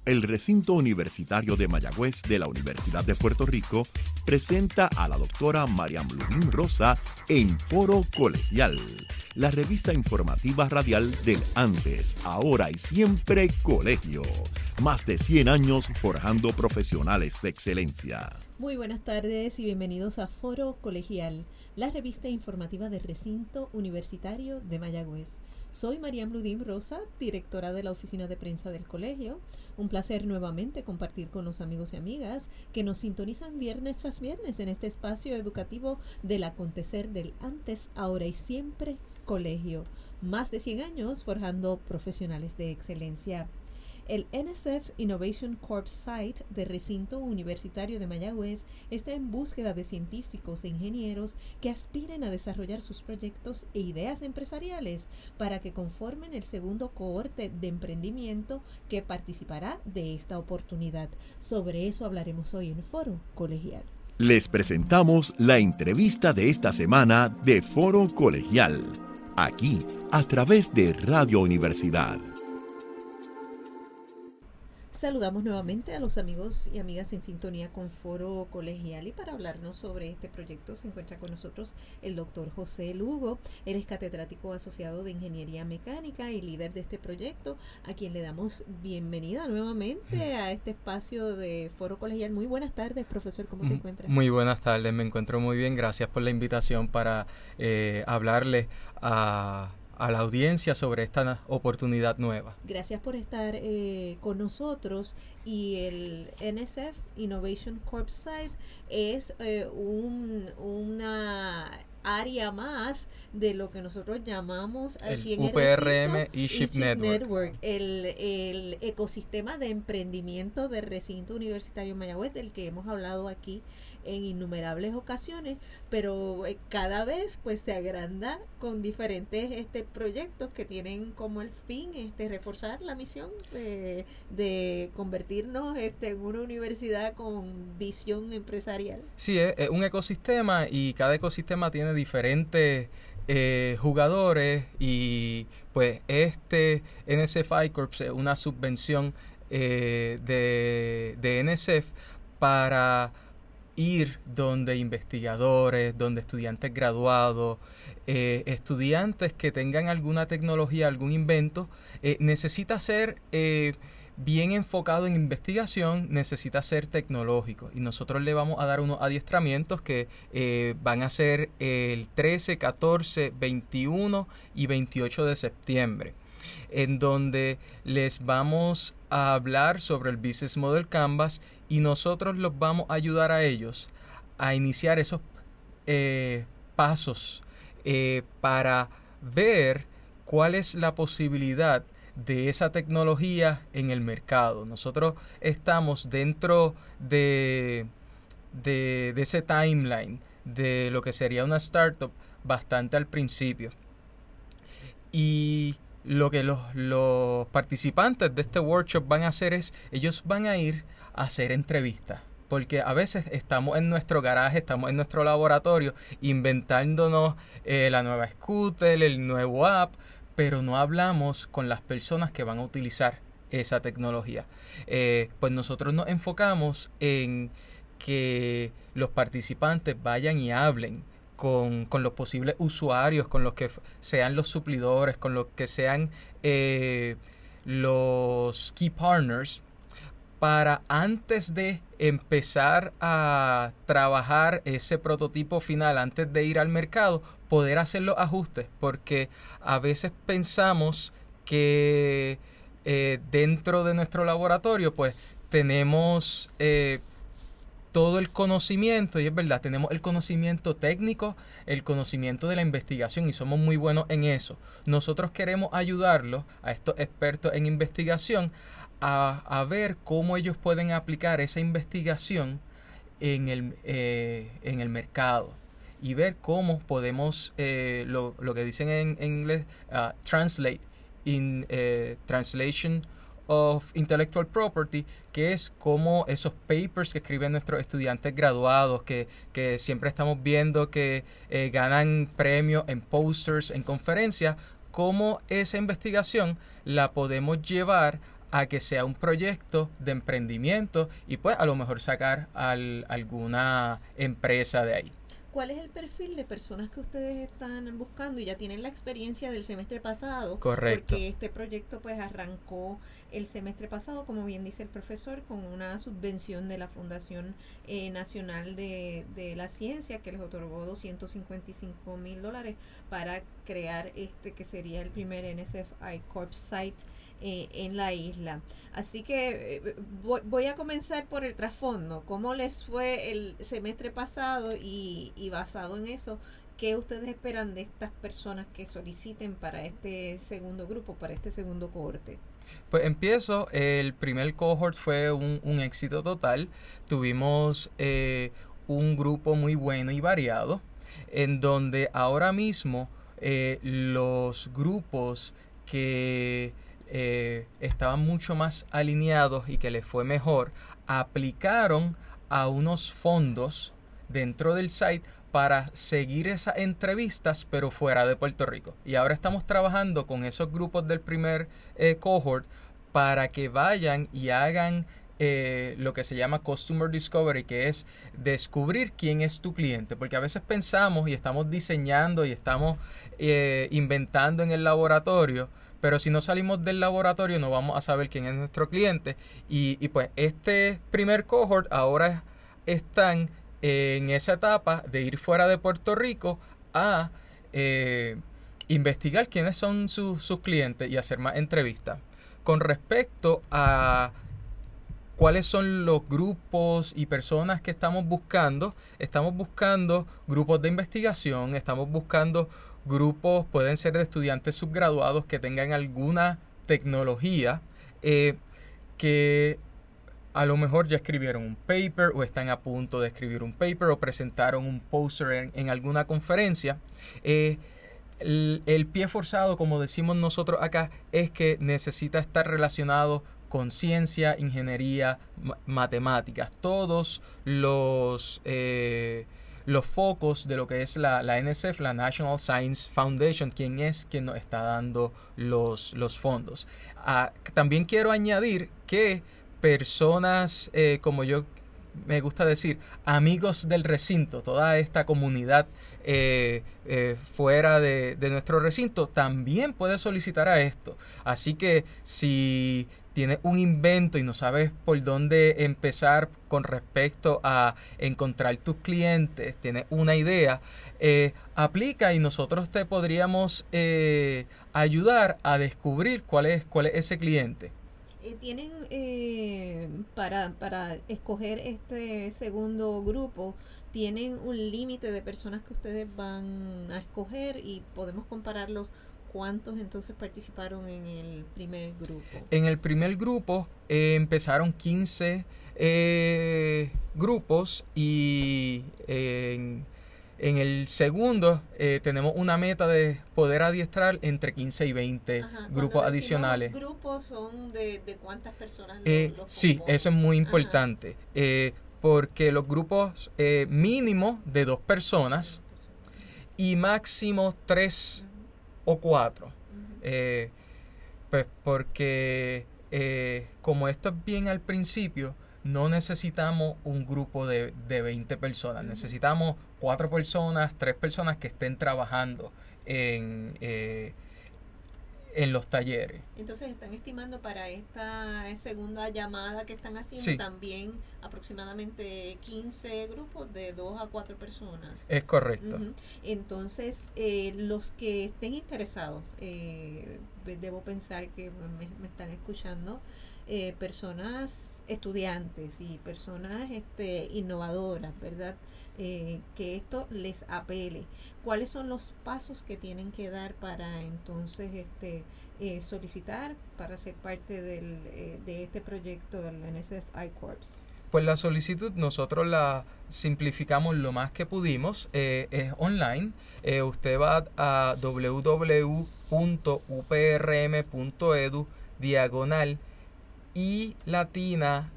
El recinto universitario de Mayagüez de la Universidad de Puerto Rico presenta a la doctora Mariam Ludín Rosa en Foro Colegial, la revista informativa radial del antes, ahora y siempre colegio. Más de 100 años forjando profesionales de excelencia. Muy buenas tardes y bienvenidos a Foro Colegial, la revista informativa del recinto universitario de Mayagüez. Soy Mariam Ludín Rosa, directora de la oficina de prensa del colegio. Un placer nuevamente compartir con los amigos y amigas que nos sintonizan viernes tras viernes en este espacio educativo del acontecer del antes, ahora y siempre colegio. Más de 100 años forjando profesionales de excelencia. El NSF Innovation Corp Site del recinto universitario de Mayagüez está en búsqueda de científicos e ingenieros que aspiren a desarrollar sus proyectos e ideas empresariales para que conformen el segundo cohorte de emprendimiento que participará de esta oportunidad. Sobre eso hablaremos hoy en Foro Colegial. Les presentamos la entrevista de esta semana de Foro Colegial, aquí a través de Radio Universidad. Saludamos nuevamente a los amigos y amigas en sintonía con Foro Colegial, y para hablarnos sobre este proyecto se encuentra con nosotros el doctor José Lugo. Él es catedrático asociado de Ingeniería Mecánica y líder de este proyecto, a quien le damos bienvenida nuevamente a este espacio de Foro Colegial. Muy buenas tardes, profesor, ¿cómo se encuentra? Muy buenas tardes, me encuentro muy bien. Gracias por la invitación para hablarles a la audiencia sobre esta oportunidad nueva. Gracias por estar con nosotros. Y el NSF Innovation Corp Site es una área más de lo que nosotros llamamos aquí el en UPRM el eShip Network, el ecosistema de emprendimiento del recinto universitario Mayagüez, del que hemos hablado aquí en innumerables ocasiones, pero cada vez pues se agranda con diferentes proyectos que tienen como el fin reforzar la misión de convertirnos en una universidad con visión empresarial. Sí, es un ecosistema y cada ecosistema tiene diferentes jugadores, y pues NSF I-Corps es una subvención de NSF para ir donde investigadores, donde estudiantes graduados, estudiantes que tengan alguna tecnología, algún invento, necesita ser bien enfocado en investigación, necesita ser tecnológico. Y nosotros le vamos a dar unos adiestramientos que van a ser el 13, 14, 21 y 28 de septiembre, en donde les vamos a hablar sobre el Business Model Canvas, y nosotros los vamos a ayudar a ellos a iniciar esos pasos para ver cuál es la posibilidad de esa tecnología en el mercado. Nosotros estamos dentro de ese timeline de lo que sería una startup bastante al principio. Y lo que los participantes de este workshop van a hacer es, ellos van a ir a hacer entrevistas, porque a veces estamos en nuestro garaje, estamos en nuestro laboratorio inventándonos la nueva scooter, el nuevo app, pero no hablamos con las personas que van a utilizar esa tecnología. Pues nosotros nos enfocamos en que los participantes vayan y hablen con los posibles usuarios, con los que sean los suplidores, con los que sean los key partners, para antes de empezar a trabajar ese prototipo final, antes de ir al mercado, poder hacer los ajustes, porque a veces pensamos que dentro de nuestro laboratorio pues tenemos todo el conocimiento, y es verdad, tenemos el conocimiento técnico, el conocimiento de la investigación, y somos muy buenos en eso. Nosotros queremos ayudarlos, a estos expertos en investigación, a ver cómo ellos pueden aplicar esa investigación en el mercado, y ver cómo podemos, lo que dicen en inglés, translate, translation of Intellectual Property, que es como esos papers que escriben nuestros estudiantes graduados, que siempre estamos viendo que ganan premios en posters, en conferencias, cómo esa investigación la podemos llevar a que sea un proyecto de emprendimiento y pues a lo mejor sacar alguna empresa de ahí. ¿Cuál es el perfil de personas que ustedes están buscando? Y ya tienen la experiencia del semestre pasado. Correcto. Porque este proyecto pues arrancó el semestre pasado, como bien dice el profesor, con una subvención de la Fundación Nacional de la Ciencia, que les otorgó $255,000 para crear que sería el primer NSF I-Corp site en la isla. Así que voy a comenzar por el trasfondo. ¿Cómo les fue el semestre pasado? Y basado en eso, ¿qué ustedes esperan de estas personas que soliciten para este segundo grupo, para este segundo cohorte? Pues empiezo, el primer cohort fue un éxito total. Tuvimos un grupo muy bueno y variado, en donde ahora mismo los grupos que estaban mucho más alineados y que les fue mejor, aplicaron a unos fondos dentro del site para seguir esas entrevistas, pero fuera de Puerto Rico. Y ahora estamos trabajando con esos grupos del primer cohort para que vayan y hagan lo que se llama Customer Discovery, que es descubrir quién es tu cliente. Porque a veces pensamos y estamos diseñando y estamos inventando en el laboratorio, pero si no salimos del laboratorio no vamos a saber quién es nuestro cliente. Y pues este primer cohort ahora están en esa etapa de ir fuera de Puerto Rico a investigar quiénes son sus clientes y hacer más entrevistas. Con respecto a cuáles son los grupos y personas que estamos buscando grupos de investigación, estamos buscando grupos, pueden ser de estudiantes subgraduados que tengan alguna tecnología, que a lo mejor ya escribieron un paper o están a punto de escribir un paper o presentaron un poster en alguna conferencia. El pie forzado, como decimos nosotros acá, es que necesita estar relacionado con ciencia, ingeniería, matemáticas. Todos los focos de lo que es la NSF, la National Science Foundation, quien nos está dando los fondos. También quiero añadir que personas, como yo me gusta decir, amigos del recinto, toda esta comunidad fuera de nuestro recinto, también puede solicitar a esto. Así que si tienes un invento y no sabes por dónde empezar con respecto a encontrar tus clientes, tienes una idea, aplica y nosotros te podríamos ayudar a descubrir cuál es ese cliente. ¿Tienen para escoger este segundo grupo, tienen un límite de personas que ustedes van a escoger y podemos compararlos? ¿Cuántos entonces participaron en el primer grupo? En el primer grupo empezaron 15 grupos y en el segundo tenemos una meta de poder adiestrar entre 15 y 20 grupos adicionales. ¿Los grupos son de cuántas personas los sí, eso es muy importante. Porque los grupos mínimo de 2 personas y máximo 3 o 4. Pues porque como esto es bien al principio, no necesitamos un grupo de 20 personas. Necesitamos 4 personas, 3 personas que estén trabajando en los talleres. Entonces están estimando para esta segunda llamada que están haciendo, sí, también aproximadamente 15 grupos de 2 a 4 personas. Es correcto. Entonces, los que estén interesados, debo pensar que me están escuchando, personas estudiantes y personas innovadoras, ¿verdad? Que esto les apele. ¿Cuáles son los pasos que tienen que dar para entonces solicitar para ser parte de este proyecto del NSF I-Corps? Pues la solicitud nosotros la simplificamos lo más que pudimos, es online. Usted va a www.uprm.edu/y latina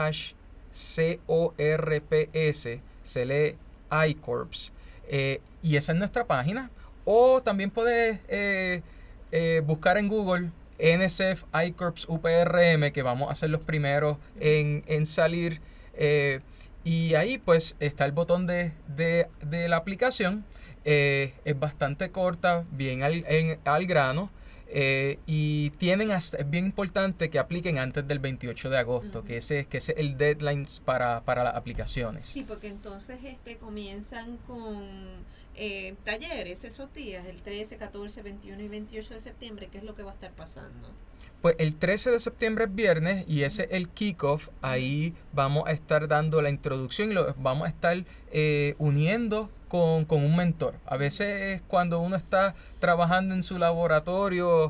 -CORPS, se lee I-Corps, y esa es nuestra página. O también puede buscar en Google NSF, iCorps, UPRM, que vamos a ser los primeros en salir. Y ahí pues está el botón de la aplicación. Es bastante corta, bien al grano. Y es bien importante que apliquen antes del 28 de agosto, que ese es el deadline para las aplicaciones. Sí, porque entonces comienzan con talleres esos días, el 13, 14, 21 y 28 de septiembre. ¿Qué es lo que va a estar pasando? Pues el 13 de septiembre es viernes y ese es el kickoff. Ahí vamos a estar dando la introducción y lo vamos a estar uniendo con un mentor. A veces cuando uno está trabajando en su laboratorio,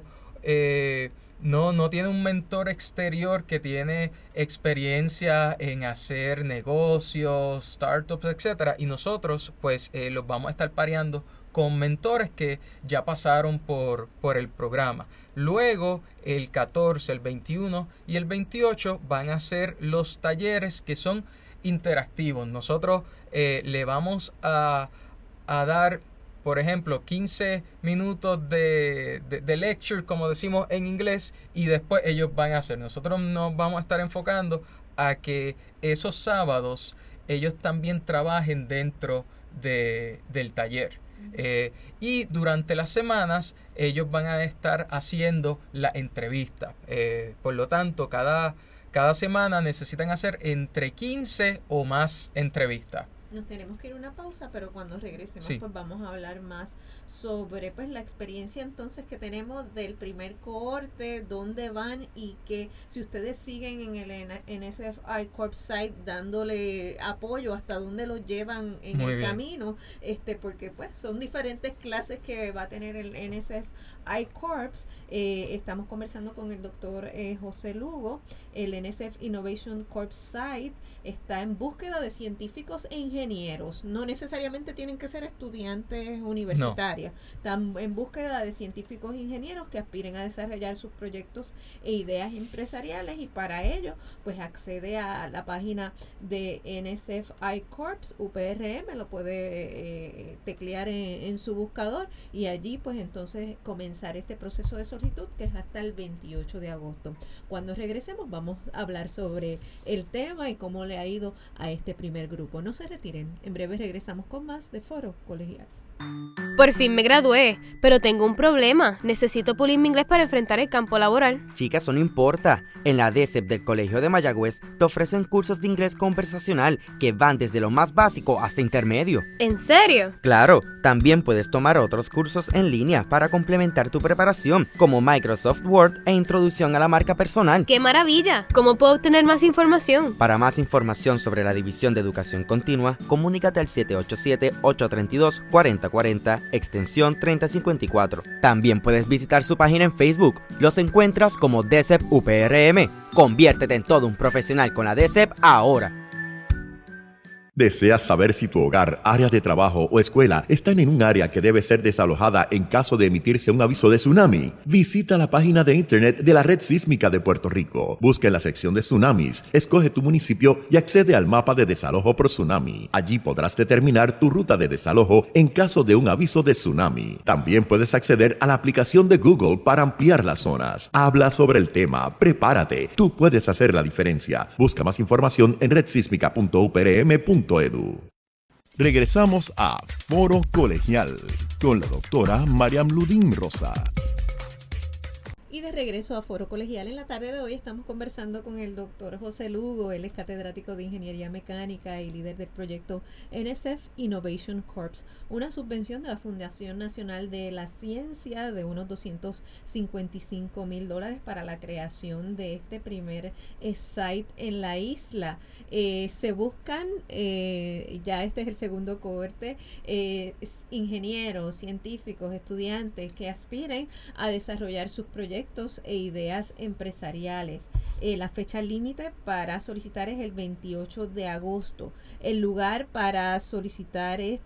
no tiene un mentor exterior que tiene experiencia en hacer negocios, startups, etcétera, y nosotros pues los vamos a estar pareando con mentores que ya pasaron por el programa. Luego, el 14, el 21 y el 28 van a ser los talleres que son interactivos. Nosotros le vamos a dar, por ejemplo, 15 minutos de lecture, como decimos en inglés, y después ellos van a hacer. Nosotros nos vamos a estar enfocando a que esos sábados ellos también trabajen dentro del taller. Y durante las semanas ellos van a estar haciendo la entrevista. Por lo tanto, cada semana necesitan hacer entre 15 o más entrevistas. Nos tenemos que ir a una pausa, pero cuando regresemos pues vamos a hablar más sobre pues la experiencia entonces que tenemos del primer cohorte, dónde van y que si ustedes siguen en el NSF iCorps site dándole apoyo, hasta dónde los llevan en el camino, porque pues son diferentes clases que va a tener el NSF iCorps. Estamos conversando con el doctor José Lugo. El NSF Innovation Corps site está en búsqueda de científicos e ingenieros. No necesariamente tienen que ser estudiantes universitarios. Están en búsqueda de científicos e ingenieros que aspiren a desarrollar sus proyectos e ideas empresariales, y para ello pues accede a la página de NSF iCorps UPRM, lo puede teclear en su buscador y allí pues entonces comenzar este proceso de solicitud, que es hasta el 28 de agosto. Cuando regresemos vamos a hablar sobre el tema y cómo le ha ido a este primer grupo. No se retiren, en breve regresamos con más de Foro Colegial. Por fin me gradué, pero tengo un problema. Necesito pulir mi inglés para enfrentar el campo laboral. Chica, eso no importa. En la DSEP del Colegio de Mayagüez te ofrecen cursos de inglés conversacional que van desde lo más básico hasta intermedio. ¿En serio? Claro, también puedes tomar otros cursos en línea para complementar tu preparación, como Microsoft Word e Introducción a la Marca Personal. ¡Qué maravilla! ¿Cómo puedo obtener más información? Para más información sobre la División de Educación Continua, comunícate al 787-832-4040, extensión 3054. También puedes visitar su página en Facebook. Los encuentras como DSEP UPRM. Conviértete en todo un profesional con la DSEP ahora. ¿Deseas saber si tu hogar, área de trabajo o escuela están en un área que debe ser desalojada en caso de emitirse un aviso de tsunami? Visita la página de internet de la Red Sísmica de Puerto Rico. Busca en la sección de tsunamis, escoge tu municipio y accede al mapa de desalojo por tsunami. Allí podrás determinar tu ruta de desalojo en caso de un aviso de tsunami. También puedes acceder a la aplicación de Google para ampliar las zonas. Habla sobre el tema, prepárate, tú puedes hacer la diferencia. Busca más información en redsísmica.uprm.edu. Regresamos a Foro Colegial con la doctora Mariam Ludín Rosa. Y de regreso a Foro Colegial, en la tarde de hoy estamos conversando con el doctor José Lugo. Él es catedrático de Ingeniería Mecánica y líder del proyecto NSF Innovation Corps, una subvención de la Fundación Nacional de la Ciencia de unos $255,000 para la creación de este primer site en la isla. Se buscan, ya este es el segundo cohorte, ingenieros, científicos, estudiantes que aspiren a desarrollar sus proyectos e ideas empresariales. La fecha límite para solicitar es el 28 de agosto. El lugar para solicitar es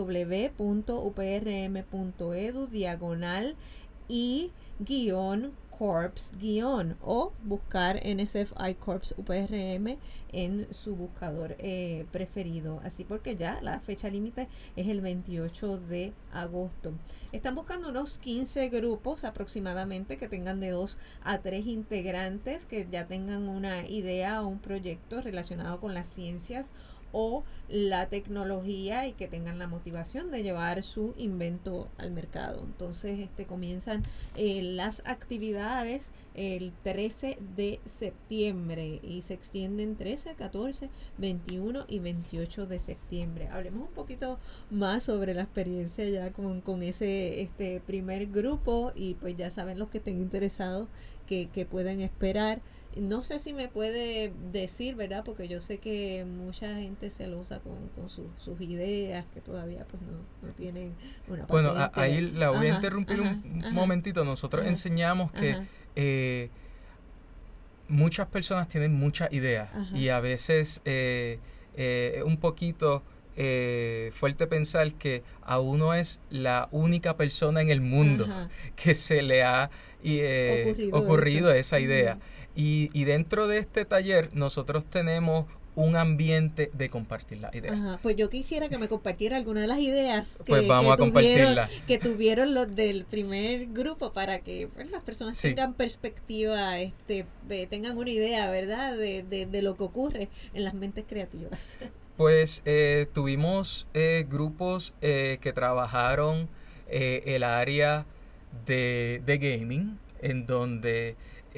www.uprm.edu/y-corps Corps _ o buscar NSF iCorps UPRM en su buscador preferido. Así porque ya la fecha límite es el 28 de agosto. Están buscando unos 15 grupos aproximadamente que tengan de 2 a 3 integrantes, que ya tengan una idea o un proyecto relacionado con las ciencias o la tecnología y que tengan la motivación de llevar su invento al mercado. Entonces comienzan las actividades el 13 de septiembre y se extienden 13, 14, 21 y 28 de septiembre. Hablemos un poquito más sobre la experiencia ya con ese primer grupo, y pues ya saben los que estén interesados que pueden esperar. No sé si me puede decir, ¿verdad? Porque yo sé que mucha gente se lo usa con sus ideas, que todavía pues no tienen una patente. Bueno, ahí la voy a interrumpir un momentito. Nosotros enseñamos que muchas personas tienen muchas ideas y a veces es un poquito fuerte pensar que a uno es la única persona en el mundo que se le ha ocurrido esa idea. Y dentro de este taller nosotros tenemos un ambiente de compartir las ideas. Pues yo quisiera que me compartiera alguna de las ideas pues vamos a compartirla. Que tuvieron los del primer grupo, para que pues, las personas tengan perspectiva, tengan una idea, ¿verdad? De lo que ocurre en las mentes creativas. Pues tuvimos grupos que trabajaron el área de gaming, en donde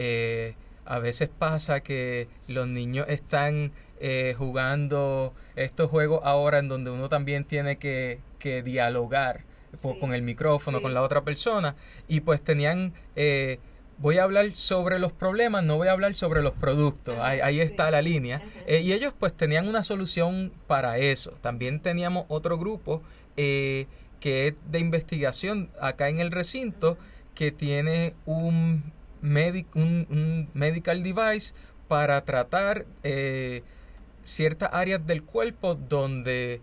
a veces pasa que los niños están jugando estos juegos ahora en donde uno también tiene que dialogar con el micrófono, con la otra persona, y pues tenían... voy a hablar sobre los problemas, no voy a hablar sobre los productos. Ahí está la línea. Y ellos pues tenían una solución para eso. También teníamos otro grupo que es de investigación acá en el recinto, que tiene un medical device para tratar ciertas áreas del cuerpo donde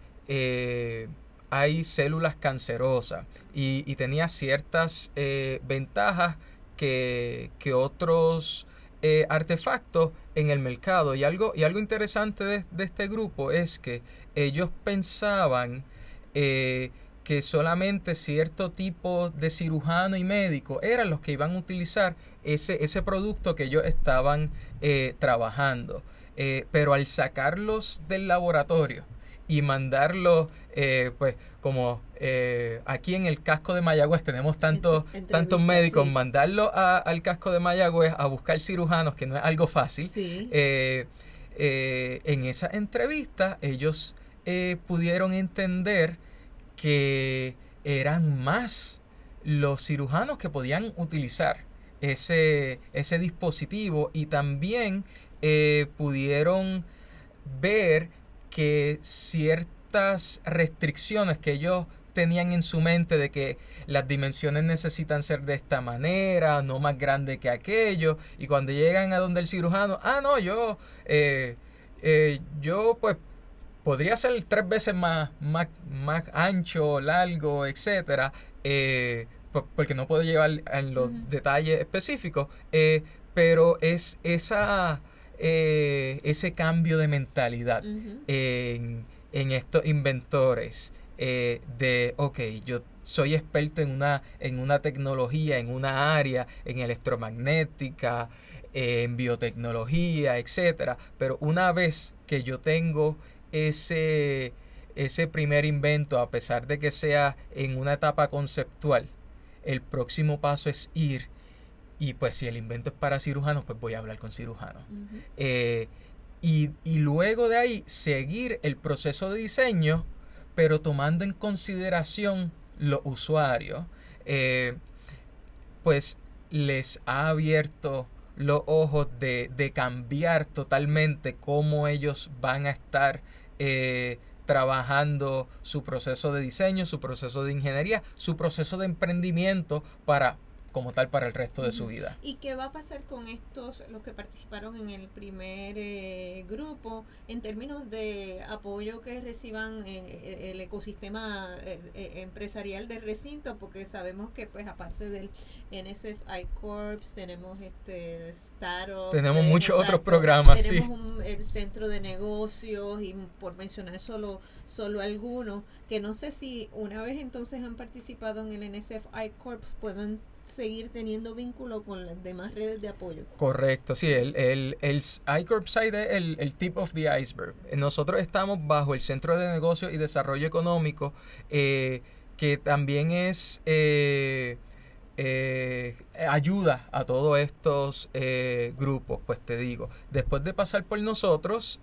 hay células cancerosas. Y tenía ciertas ventajas que otros artefactos en el mercado. Y algo interesante de este grupo es que ellos pensaban que solamente cierto tipo de cirujano y médico eran los que iban a utilizar ese producto que ellos estaban trabajando. Pero al sacarlos del laboratorio y mandarlos, pues como aquí en el casco de Mayagüez tenemos tantos médicos, mandarlos al casco de Mayagüez a buscar cirujanos, que no es algo fácil. En esa entrevista ellos pudieron entender que eran más los cirujanos que podían utilizar ese dispositivo, y también pudieron ver que ciertas restricciones que ellos tenían en su mente, de que las dimensiones necesitan ser de esta manera, no más grande que aquello, y cuando llegan a donde el cirujano, yo pues podría ser 3 veces más ancho, largo, etcétera, porque no puedo llevar en los detalles específicos, pero es ese cambio de mentalidad en estos inventores, yo soy experto en una tecnología, en una área, en electromagnética, en biotecnología, etcétera, pero una vez que yo tengo ese primer invento, a pesar de que sea en una etapa conceptual, el próximo paso es ir, y pues si el invento es para cirujanos, pues voy a hablar con cirujanos. Y luego de ahí seguir el proceso de diseño, pero tomando en consideración los usuarios, pues les ha abierto los ojos de cambiar totalmente cómo ellos van a estar trabajando su proceso de diseño, su proceso de ingeniería, su proceso de emprendimiento, para como tal para el resto de su vida. ¿Y qué va a pasar con los que participaron en el primer grupo, en términos de apoyo que reciban en el ecosistema empresarial del recinto? Porque sabemos que, pues, aparte del NSF iCorps, tenemos startups, tenemos muchos otros programas, tenemos el centro de negocios, y por mencionar solo algunos, que no sé si una vez entonces han participado en el NSF iCorps puedan seguir teniendo vínculo con las demás redes de apoyo. Correcto, sí, el iCorps site es el tip of the iceberg. Nosotros estamos bajo el Centro de Negocios y Desarrollo Económico, que también es ayuda a todos estos grupos. Pues te digo, después de pasar por nosotros,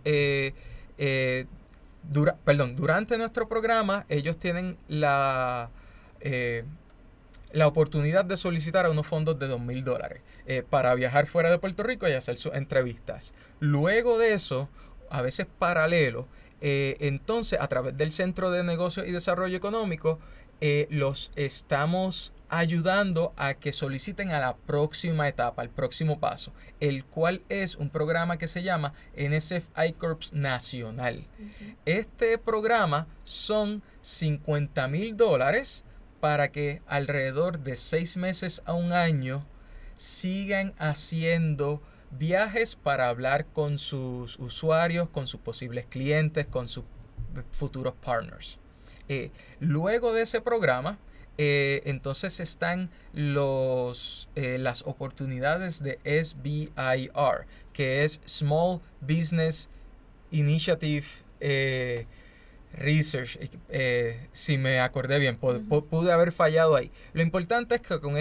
durante nuestro programa, ellos tienen la oportunidad de solicitar unos fondos de $2,000 para viajar fuera de Puerto Rico y hacer sus entrevistas. Luego de eso, a veces paralelo, entonces a través del Centro de Negocios y Desarrollo Económico, los estamos ayudando a que soliciten a la próxima etapa, al próximo paso, el cual es un programa que se llama NSF iCorps Nacional. Okay. Este programa son $50,000 para que alrededor de 6 meses a un año sigan haciendo viajes para hablar con sus usuarios, con sus posibles clientes, con sus futuros partners. Luego de ese programa, entonces están las oportunidades de SBIR, que es Small Business Initiative Research, si me acordé bien, pude haber fallado ahí. Lo importante es que con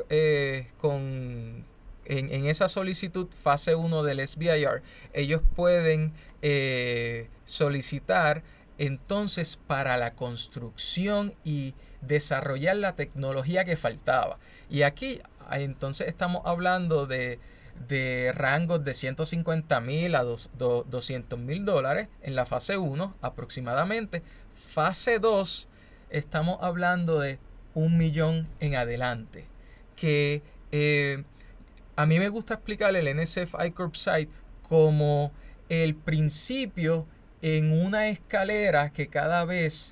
en esa solicitud fase 1 del SBIR, ellos pueden solicitar entonces para la construcción y desarrollar la tecnología que faltaba. Y aquí entonces estamos hablando de rangos de $150,000 a $200,000 en la fase 1 aproximadamente. Fase 2 estamos hablando de $1 millón en adelante. Que a mí me gusta explicar el NSF iCorps site como el principio en una escalera que cada vez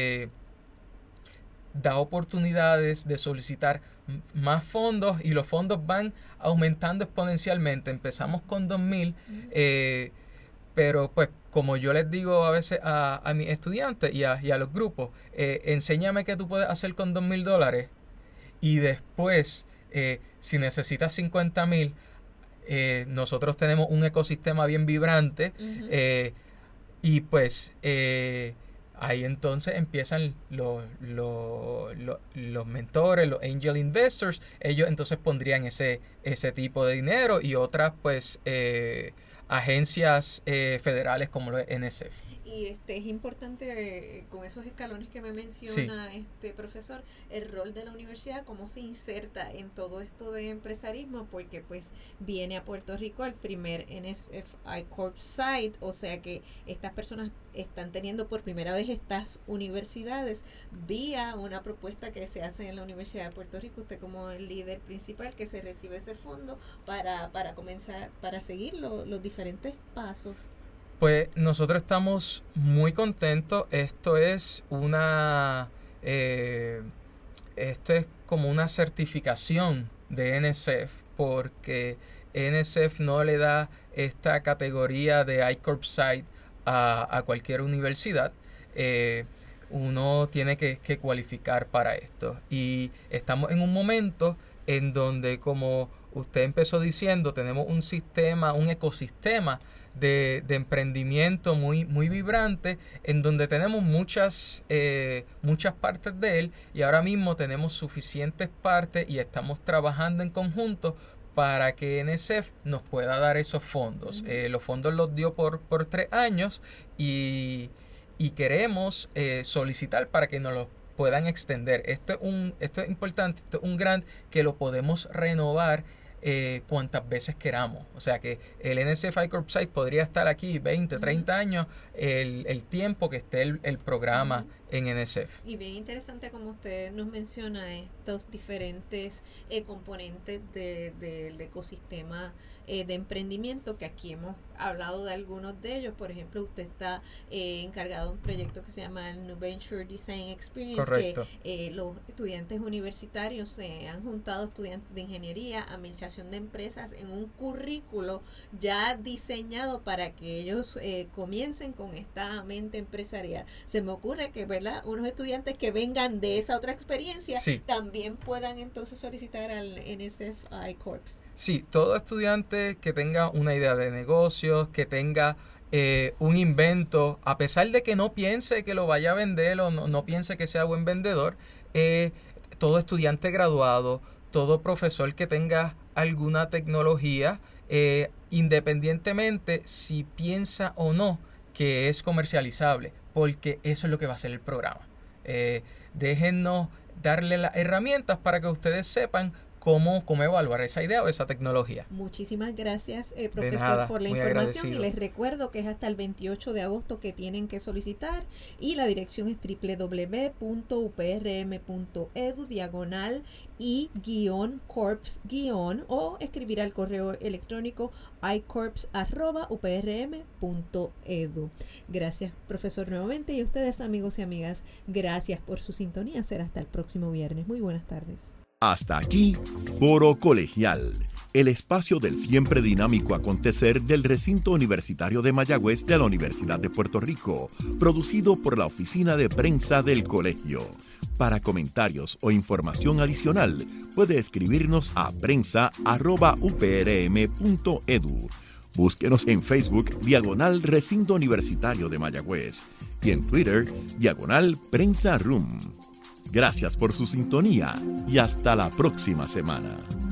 da oportunidades de solicitar más fondos, y los fondos van aumentando exponencialmente. Empezamos con $2,000, pero pues como yo les digo a veces a mis estudiantes y a los grupos, enséñame qué tú puedes hacer con $2,000, y después si necesitas 50,000, nosotros tenemos un ecosistema bien vibrante. Y pues ahí entonces empiezan los mentores, los angel investors. Ellos entonces pondrían ese tipo de dinero, y otras pues agencias federales como lo es NSF. Y es importante, con esos escalones que me menciona profesor, el rol de la universidad, cómo se inserta en todo esto de empresarismo, porque pues viene a Puerto Rico al primer NSF iCorps site, o sea que estas personas están teniendo por primera vez estas universidades vía una propuesta que se hace en la Universidad de Puerto Rico. Usted como el líder principal que se recibe ese fondo para comenzar, para seguir los diferentes pasos. Pues nosotros estamos muy contentos. Esto es como una certificación de NSF, porque NSF no le da esta categoría de iCorps site a cualquier universidad. Uno tiene que cualificar para esto, y estamos en un momento en donde, como usted empezó diciendo, tenemos un ecosistema de emprendimiento muy vibrante, en donde tenemos muchas partes de él, y ahora mismo tenemos suficientes partes y estamos trabajando en conjunto para que NSF nos pueda dar esos fondos. Los fondos los dio por 3 años, y queremos solicitar para que nos los puedan extender. Esto es importante, esto es un grant que lo podemos renovar cuantas veces queramos. O sea que el NSF iCorps site podría estar aquí 20, 30 años, el tiempo que esté el programa en NSF. Y bien interesante como usted nos menciona estos diferentes componentes del ecosistema de emprendimiento, que aquí hemos hablado de algunos de ellos. Por ejemplo, usted está encargado de un proyecto que se llama el New Venture Design Experience. Correcto. Que los estudiantes universitarios se han juntado, estudiantes de ingeniería, administración de empresas, en un currículo ya diseñado para que ellos comiencen con esta mente empresarial. Se me ocurre que, ¿verdad?, unos estudiantes que vengan de esa otra experiencia también puedan entonces solicitar al NSF I-Corps. Sí, todo estudiante que tenga una idea de negocios, que tenga un invento, a pesar de que no piense que lo vaya a vender o no piense que sea buen vendedor, todo estudiante graduado, todo profesor que tenga alguna tecnología, independientemente si piensa o no que es comercializable, porque eso es lo que va a ser el programa. Déjennos darle las herramientas para que ustedes sepan cómo evaluar esa idea o esa tecnología. Muchísimas gracias, profesor, nada, por la muy información. agradecido. Y les recuerdo que es hasta el 28 de agosto que tienen que solicitar, y la dirección es www.uprm.edu/y-corps- o escribir al correo electrónico icorps@uprm.edu. Gracias, profesor, nuevamente, y a ustedes, amigos y amigas, gracias por su sintonía. Será hasta el próximo viernes. Muy buenas tardes. Hasta aquí, Foro Colegial, el espacio del siempre dinámico acontecer del recinto universitario de Mayagüez de la Universidad de Puerto Rico, producido por la Oficina de Prensa del Colegio. Para comentarios o información adicional, puede escribirnos a prensa@uprm.edu. Búsquenos en Facebook, /Recinto Universitario de Mayagüez, y en Twitter, /Prensa Room. Gracias por su sintonía y hasta la próxima semana.